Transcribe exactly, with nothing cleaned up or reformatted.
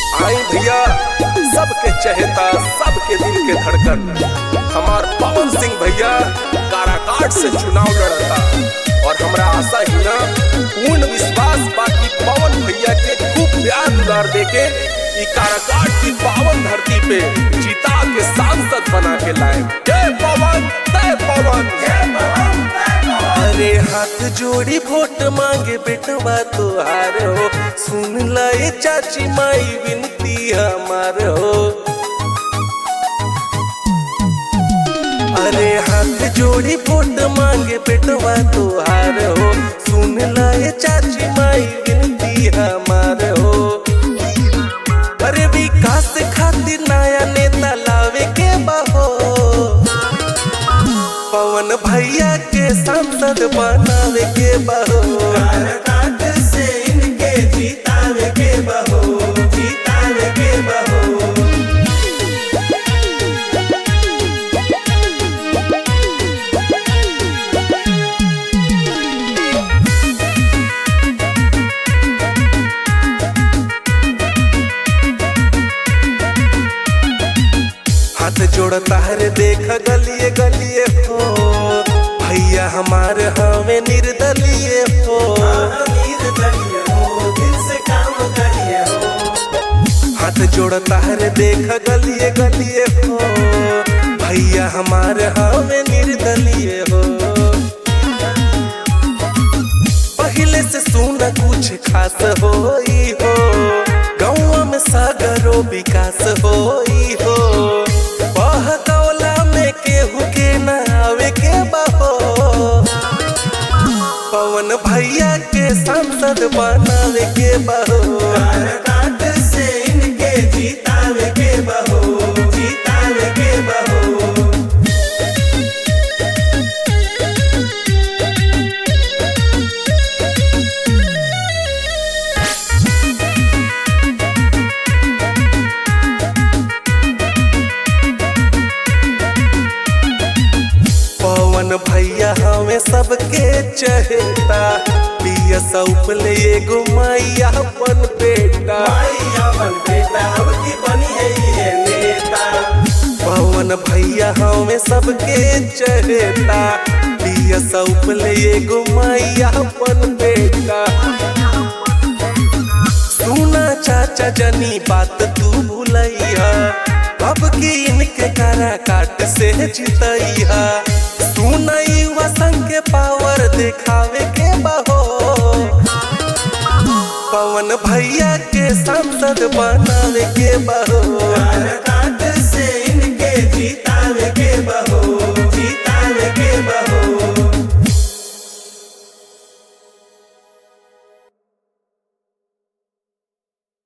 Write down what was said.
आई भैया सबके चहेता सबके दिल के धड़कन हमार पवन सिंह भैया काराकाट से चुनाव लड़ता और हमरा आशा ही ना पूर्ण विश्वास बाकी पवन भैया के खूब प्यार दुलार देके ई काराकाट की पावन धरती पे जीता के सांसद बना के लाए। जय पवन जय पवन जय पवन। अरे हाथ जोड़ी वोट मांगे बेटवा तुहार हो, सुन लाए चाची माई विनती हमार हो। अरे हाथ जोड़ी वोट मांगे बेटवा तुहार हो, सुन लाए चाची माई विनती हमार हो। अरे विकास खातिर नया नेता लावे के बहो, पवन भैया के सांसद बनावे के बहो। काराकाट से इनके जीतावे के बहो, जीतावे के बहो। हाथ जोड़ता है देख गलिए गलिए हो, भैया हमारे हमें निर्दलीय हो। निर्दलीय हो, दिल से काम करिए हो। हाथ जोड़ता है देख गलिए गलिए हो, भैया हमारे हमें निर्दलीय हो। पहले से सुना कुछ खास होई हो, गाँव में सागरो विकास होई हो। बहकौला में केहू के न आवे के बहो, पवन भैया के सांसद बनावे के बहो। काराकाट से इनके जीतावे के बहो, जीतावे के बहो। पवन भैया हमें सबके चहेता, पिया सौंप ले एगो माइया अपन बेटा। माइया अपन बेटा अब की बनी है ये नेता। पवन भैया हमें सबके चहेता, पिया सौंप ले एगो माइया अपन बेटा। सुना चाचा जनी बात तू भूलैया, अब की इनके काराकाट से जीतैया। सुना युवा संघ के पावर दिखावे के बहो, पवन भैया के सांसद बनावे के बहो। काराकाट